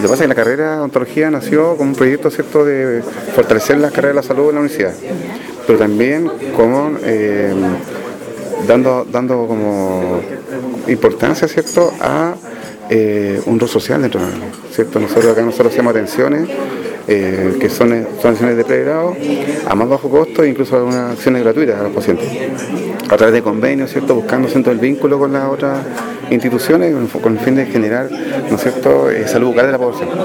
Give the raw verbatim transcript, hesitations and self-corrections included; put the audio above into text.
Lo que pasa es que la carrera de odontología nació como un proyecto, ¿cierto?, de fortalecer las carreras de la salud en la universidad, pero también como eh, dando, dando como importancia, ¿cierto?, a eh, un rol social dentro de la universidad, ¿cierto? Nosotros acá nosotros hacemos atenciones eh, que son, son acciones de pregrado a más bajo costo e incluso algunas acciones gratuitas a los pacientes a través de convenios, ¿cierto?, buscando, ¿cierto?, el vínculo con las otras instituciones con el fin de generar, ¿no es cierto?, eh, salud bucal de la población.